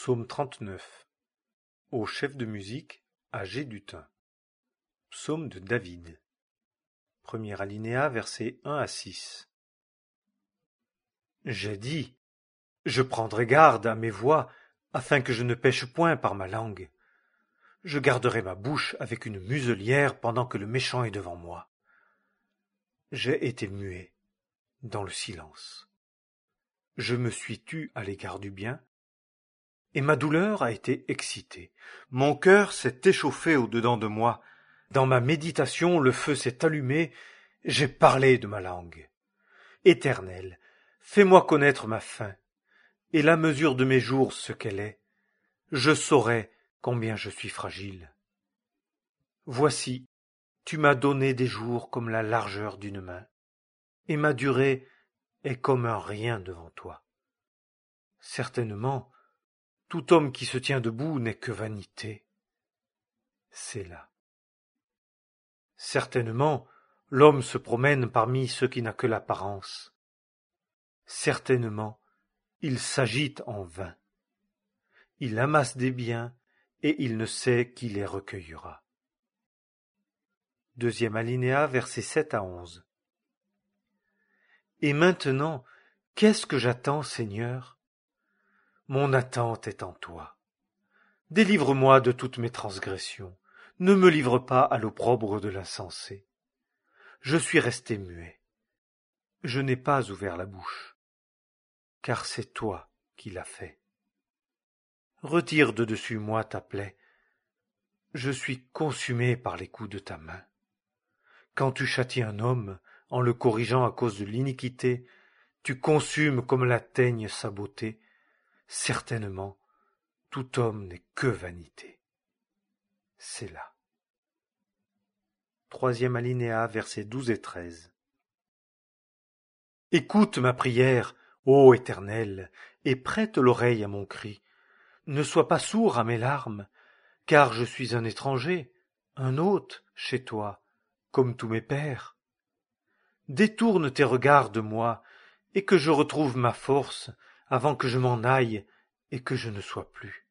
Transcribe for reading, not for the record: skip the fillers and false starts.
Psaume 39. Au chef de musique, à Gédutin. Psaume de David. Premier alinéa, versets 1 à 6. J'ai dit, je prendrai garde à mes voies, afin que je ne pêche point par ma langue. Je garderai ma bouche avec une muselière pendant que le méchant est devant moi. J'ai été muet dans le silence. Je me suis tu à l'égard du bien, et ma douleur a été excitée. Mon cœur s'est échauffé au-dedans de moi. Dans ma méditation, le feu s'est allumé. J'ai parlé de ma langue. Éternel, fais-moi connaître ma fin, et la mesure de mes jours ce qu'elle est. Je saurai combien je suis fragile. Voici, tu m'as donné des jours comme la largeur d'une main, et ma durée est comme un rien devant toi. Certainement, tout homme qui se tient debout n'est que vanité. C'est là. Certainement, l'homme se promène parmi ceux qui n'ont que l'apparence. Certainement, il s'agite en vain. Il amasse des biens et il ne sait qui les recueillera. Deuxième alinéa, versets 7 à 11. Et maintenant, qu'est-ce que j'attends, Seigneur? Mon attente est en toi. Délivre-moi de toutes mes transgressions. Ne me livre pas à l'opprobre de l'insensé. Je suis resté muet. Je n'ai pas ouvert la bouche, car c'est toi qui l'as fait. Retire de dessus moi ta plaie. Je suis consumé par les coups de ta main. Quand tu châties un homme en le corrigeant à cause de l'iniquité, tu consumes comme la teigne sa beauté. Certainement, tout homme n'est que vanité. C'est là. Troisième alinéa, versets 12 et 13. Écoute ma prière, ô Éternel, et prête l'oreille à mon cri. Ne sois pas sourd à mes larmes, car je suis un étranger, un hôte chez toi, comme tous mes pères. Détourne tes regards de moi, et que je retrouve ma force, avant que je m'en aille et que je ne sois plus.